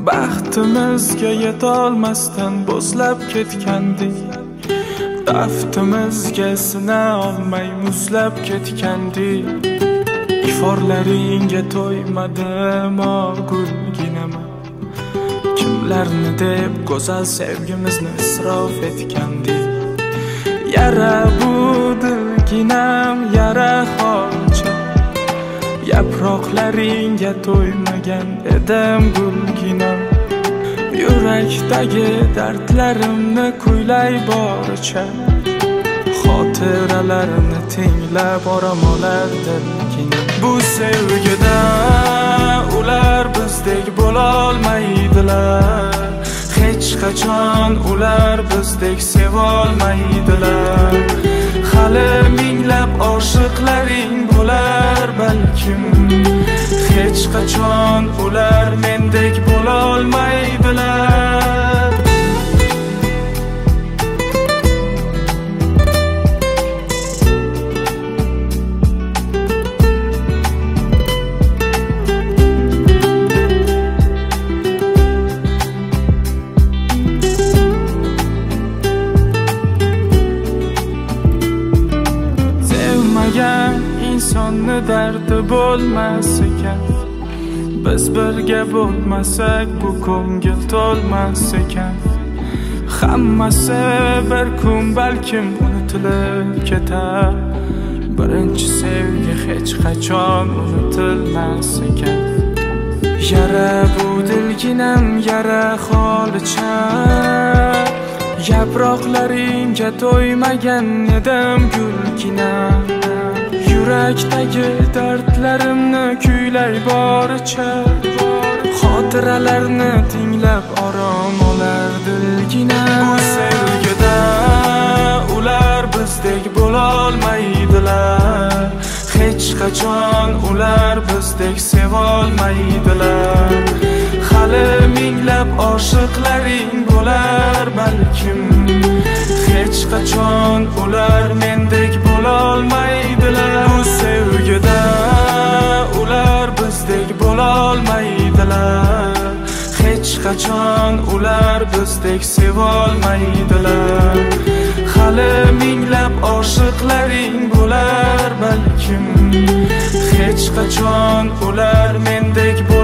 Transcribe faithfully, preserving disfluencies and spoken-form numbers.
Baxtimizga yetolmasdan bo'zlab ketgandik. Daftimizga sina olmay muzlab ketgandik. Iforlaringga to'ymadim o gulginama. Kimlarni deb go'zal sevgimizni isrof etgandik. Yara bu dilginam, yara holcha. Yaproqlaringga to'ymagan edim gulginam. Yurakdagi dardlarimni kuylay boricha. Xotiralarni tinglab oramolar dilginam. Bu sevgida ular bizdek bo'lolmaydilar. Hech qachon ular bizdek sevolmaydilar. Hali minglab oshiqlaring bo'lar balkim. Hech qachon ular mendek bo'lolmaydilar. İnsonni dardi bo'lmas ekan. Biz birga bo'lmasak bu ko'ngil to'lmas ekan. Hammasi bir kun balkim unutilib ketar. Birinchi sevgi hech qachon unutilmas ekan. Yara bu dilginam, yara holicha. Yaproqlaringga to'ymagan edim gulginam. Yurakdagi dardlarimni kuylay boricha. Xotiralarni tinglab orom olar dilginam. Bu sevgida ular bizdek bo'lolmaydilar. Hech qachon ular bizdek sevolmaydilar. Hali minglab oshiqlaring bo'lar balkim. Hech qachon ular mendek bo'lolmaydilar. Bu sevgida ular bizdek bo'lolmaydilar. Hech qachon ular bizdek sevolmaydilar. Hali minglab oshiqlaring bo'lar balkim. Hech qachon ular mendek